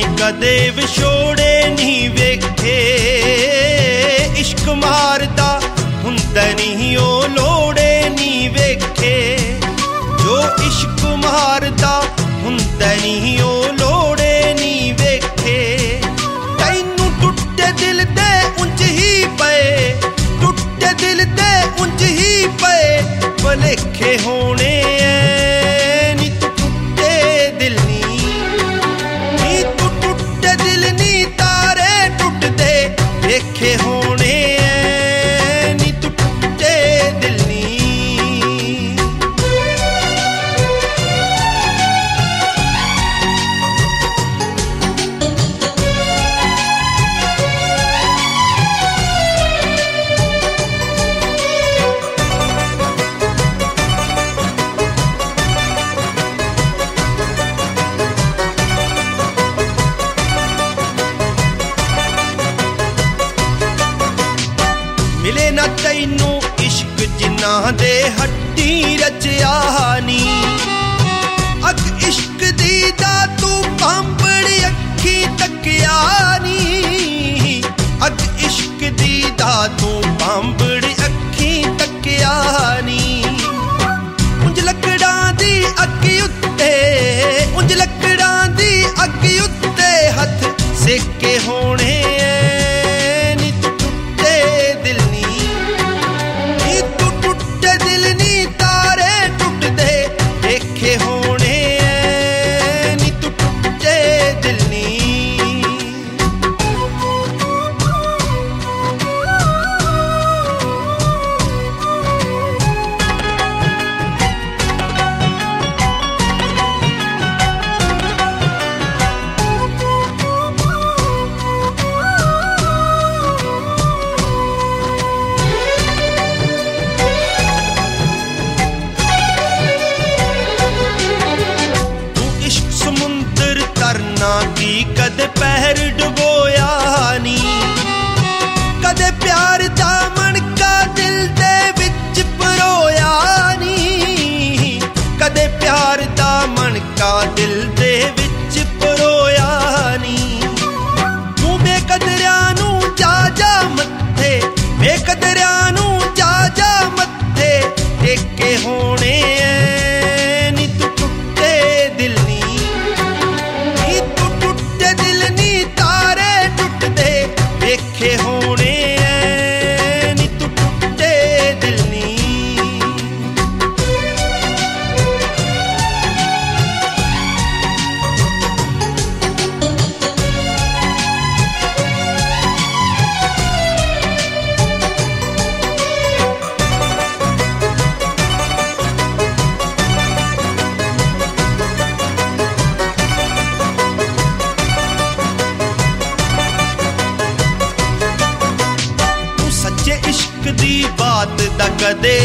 कदे विछोड़े नहीं वेखे इश्क मारदा हुंदा नहीं ओ लोड़े नहीं वेखे जो इश्क मारदा हुंदा नहीं ओ लोड़े नहीं वेखे तैनू टुटे दिल दे उंज ही पे टुटे दिल दे उंज ही पे भलेखे होने नी तू टुटे दिल नी तू टुटे दिल नी तारे टुटदे देखे होने नी तू टुटे दिल नी मिले ना तैनू इश्क जिन्ना दे हड्डी रचिया नी अग इश्क दी दा तू पांबड़ी अखी तकिया नी अग इश्क दी दा तू पांबड़ी अखी तकिया नी उंज लकड़ां दी अग्गी उत्ते उंज लकड़ां दी अग्गी उत्ते हथ सेके होने की कदे पैर डुबोया नी कदे प्यार दा मणका दिल दे विच परोया नी कदे प्यार दा मणका दिल दे विच परोया नी तू बेकदरिया नू जा जा मत्थे बेकदरिया नू जा जा मत्थे टेके होने नी तू टुटे दिल नी देखे होने नी तू टुटे दिल नी इश्क दी बात दा कदे